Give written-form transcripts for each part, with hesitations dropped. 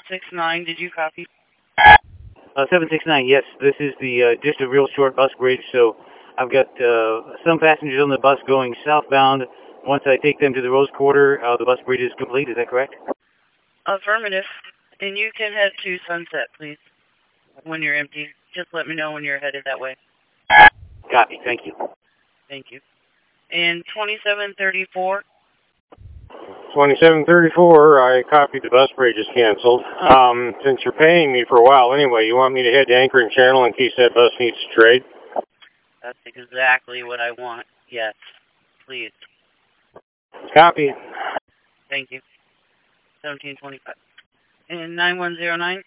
769, did you copy? 769, yes. This is the just a real short bus bridge, so I've got some passengers on the bus going southbound. Once I take them to the Rose Quarter, the bus bridge is complete. Is that correct? Affirmative. And you can head to Sunset, please, when you're empty. Just let me know when you're headed that way. Copy. Thank you. Thank you. And 2734. 2734, I copied the bus bridge is canceled. Since you're paying me for a while anyway, you want me to head to Anchorage Channel in case that bus needs to trade? That's exactly what I want. Yes. Please. Copy. Thank you. 1725. And 9109?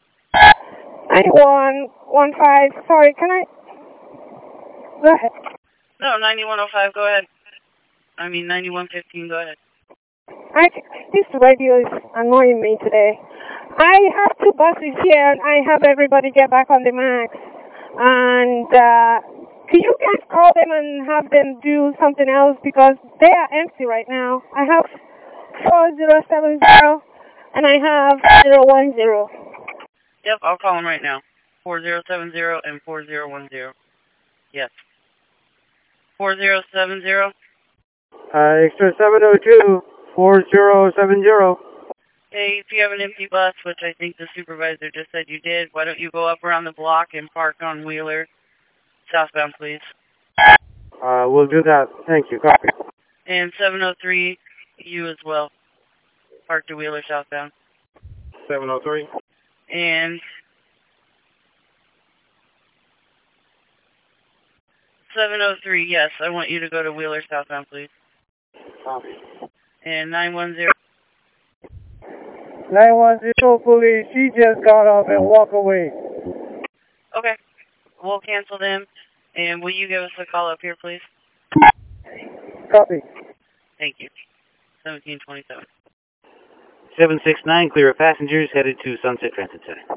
9115. Sorry, can I? Go ahead. No, 9105, go ahead. I mean, 9115, go ahead. This radio is annoying me today. I have two buses here, and I have everybody get back on the MAX. And can you guys call them and have them do something else? Because they are empty right now. I have 4070, and I have 010. Yep, I'll call them right now. 4070 and 4010. Yes. 4070. Extra 702, 4070. Hey, if you have an empty bus, which I think the supervisor just said you did, why don't you go up around the block and park on Wheeler, southbound, please? We'll do that. Thank you. Copy. And 703, you as well. Park to Wheeler, southbound. 703. And 703, yes, I want you to go to Wheeler, southbound, please. Copy. And 910. 910, police. She just got off and walked away. Okay. We'll cancel them. And will you give us a call up here, please? Copy. Thank you. 1727. 769, clear of passengers headed to Sunset Transit Center.